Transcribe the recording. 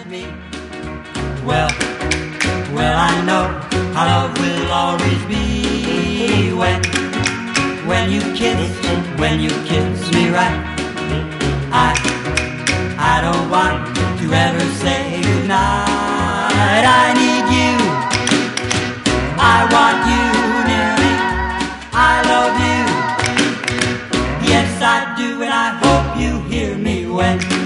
me. Well, I know how love will always be when you kiss me right. I don't want to ever say goodnight. I need you, I want you near me, I love you, yes I do, and I hope you hear me when